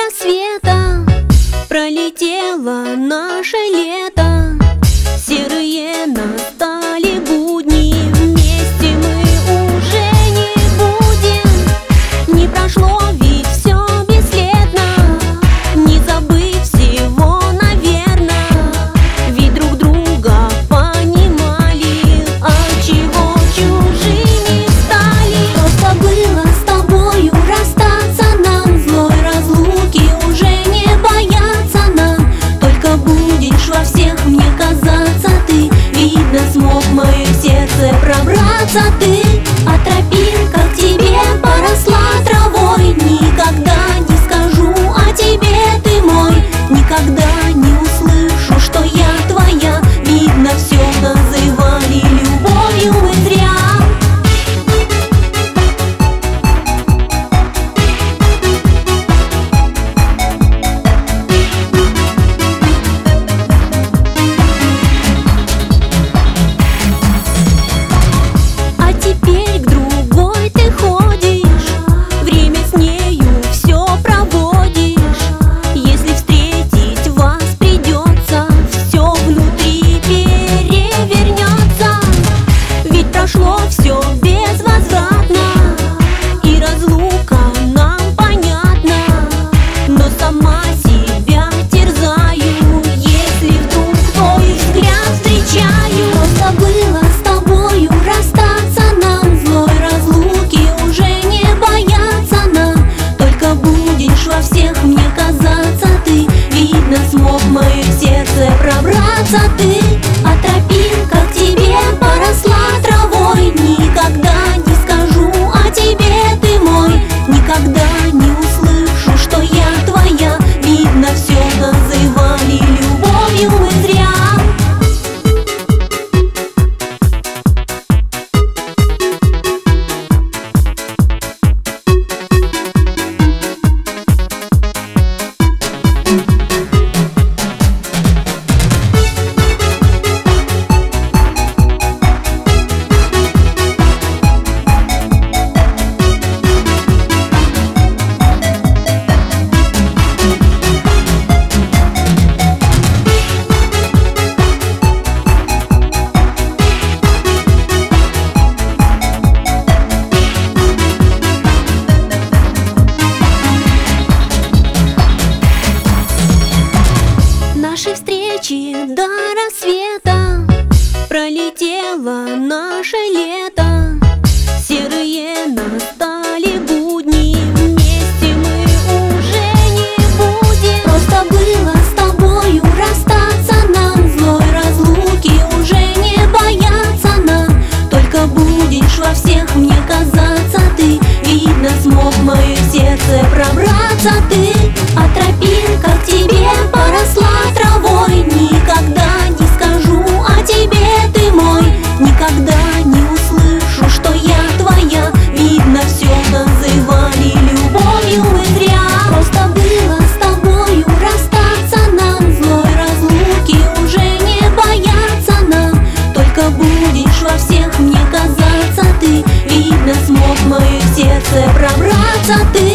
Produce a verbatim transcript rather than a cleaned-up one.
рассвета пролетело наше лето. Серые настали будни, вместе мы уже не будем. Не прошло ведь все бесследно, не забыв всего, наверно. Ведь друг друга понимали, отчего чужими стали. Просто было с тобою расстаться нам, злой разлуки уже не бояться нам. Только будешь во всех мне казаться ты, видно, смог в мое сердце пробраться ты. А тропинка к тебе поросла травой, никогда не скажу о тебе ты мой. Никогда не услышу, что я твоя, видно, все называли любовью мы зря. А теперь к другой ты ходишь, время с нею все проводишь. Если встретить вас придется, все внутри перевернется. Ведь прошло все безвозвратно, и разлука нам понятна. Но сама себя терзаю, если вдруг твой взгляд встречаю. Просто было с тобою расстаться нам, злой разлуки уже не бояться нам. Только будешь во всех мне казаться ты, видно, смог в мое сердце пробраться ты. А тропинка к тебе поросла травой, никогда не скажу о тебе ты мой. Никогда не услышу, что я твоя, видно, все называли любовью мы зря. Наши встречи до рассвета пролетело наше лето. Серые настали будни, вместе мы уже не будем. Просто было с тобою расстаться нам, злой разлуки уже не бояться нам. Только будешь во всех мне казаться ты, видно, смог в мое сердце пробраться ты. А тропинка к тебе поросла травой, никогда не скажу о тебе ты мой. Никогда не услышу, что я твоя, видно, все называли любовью мы зря. Просто было с тобою расстаться нам, злой разлуки уже не бояться нам. Только будешь во всех мне казаться ты, видно, смог в мое сердце пробраться ты.